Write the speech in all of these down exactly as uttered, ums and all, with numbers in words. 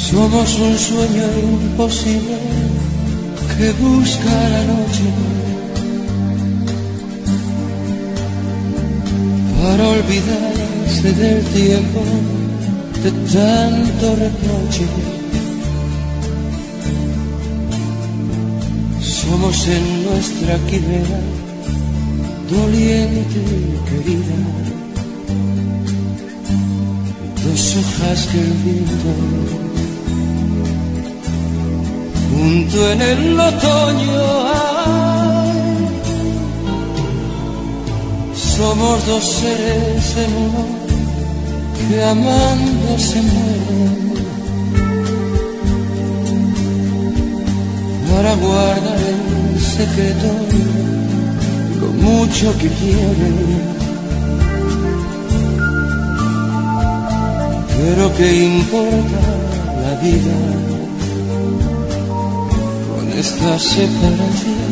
Somos un sueño imposible que busca la noche para olvidarse del tiempo de tanto reproche. Somos en nuestra quimera doliente y querida, dos hojas que el viento junto en el otoño. Ay, somos dos seres en uno que amando se mueren para guardar en secreto lo mucho que quieren. Pero qué importa la vida con esta separación.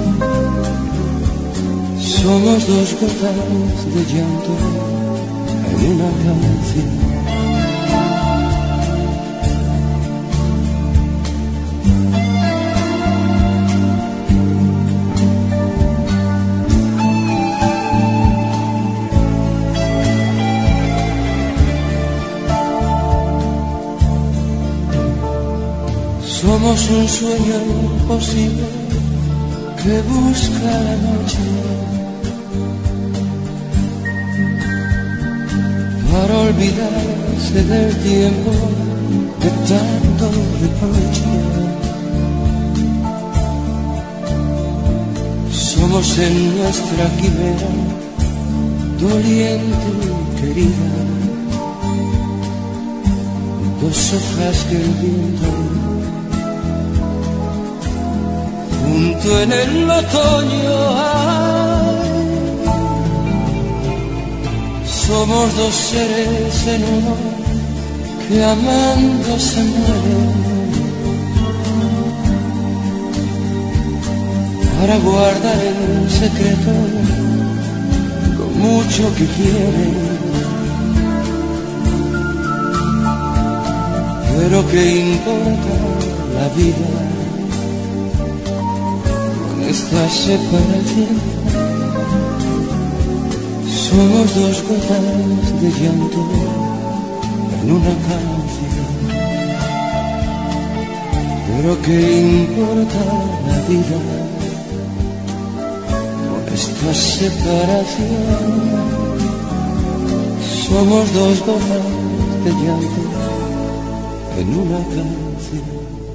Somos dos gotas de llanto en una canción. Somos un sueño imposible que busca la noche para olvidarse del tiempo de tanto reproche. Somos en nuestra quimera doliente y querida, dos hojas que el viento junto en el otoño. Ay, somos dos seres en uno que amando se mueren para guardar en secreto lo mucho que quieren. Pero qué importa la vida esta separación. Somos dos gotas de llanto en una canción. Pero qué importa la vida con esta separación. Somos dos gotas de llanto en una canción.